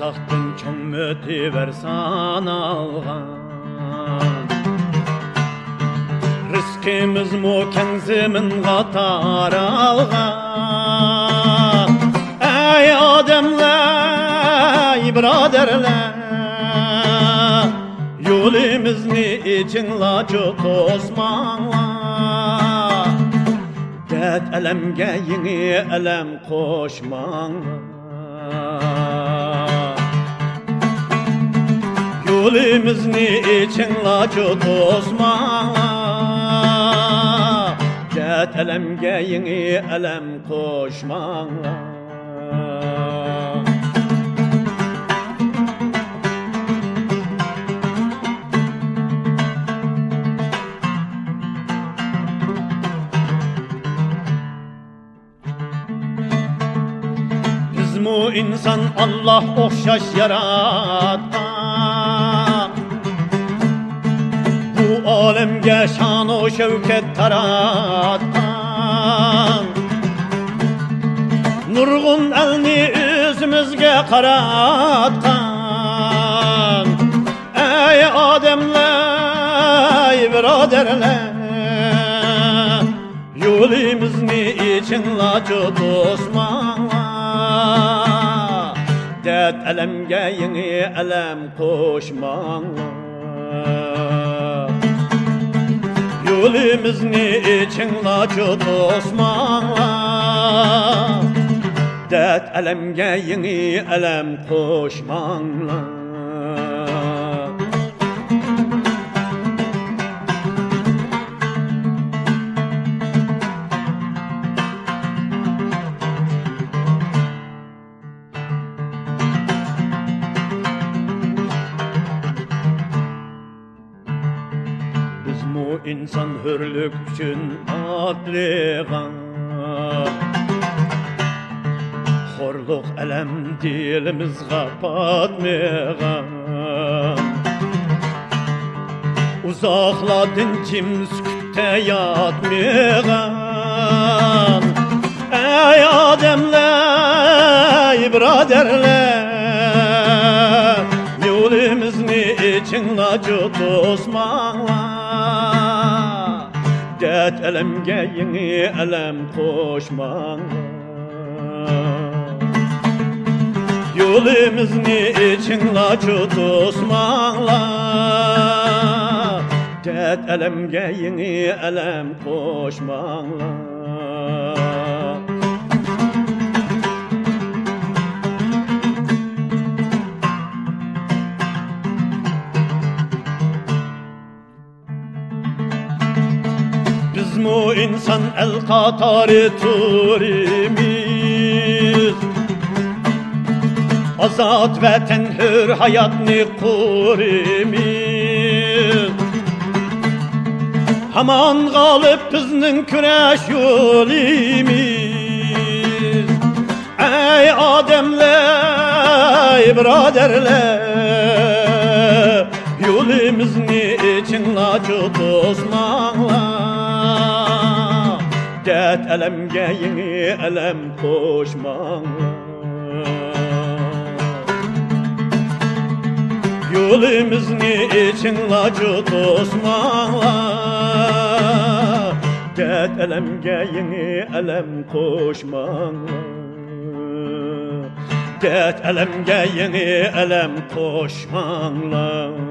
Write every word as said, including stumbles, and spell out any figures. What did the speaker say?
taxtın çoğun ötüver sanalgan. Rızkımız mukenzimin qatar algan. Ey ademler, braderler, yolimizni için laçı tosmanlar. Dert elemge yeni elem koşmanlar. Yolimizni için laçı tosmanlar. Dert elemge yeni elem koşmanlar. Bu insan Allah okşaş yarattan. Bu alemge şan o şevket tarattan. Nurgun elni yüzümüzge karattan. Ey ademler, braderler, yolimizni için laçı tosmanlar. Dert elemge yeni elem koşmanlar. Yolimizni için laçı tosmanlar. Dert elemge yeni elem koşmanlar. Bu insan hürlük için adligan. Horluk elem dilimizge batmagan. Uzakladın cimskütte yatmagan. Ey ademler, braderler, yolimizni için laçı tosmanlar. Dert elemge yeni elem koşmanlar. Yolimizni için laçı tosmanlar. Dert elemge yeni elem koşmanlar. Bu insan el katarı turimiz. Azat ve tenhür hayatını kurimiz. Haman galip bizning küreş yolimiz. Ey ademler, braderler, yolimizni için laçı tosmanlar. Dert elemge yeni elem koşmanlar. Yolimizni için laçı tosmanlar. Dert elemge yeni elem koşmanlar. Dert elemge yeni elem koşmanlar.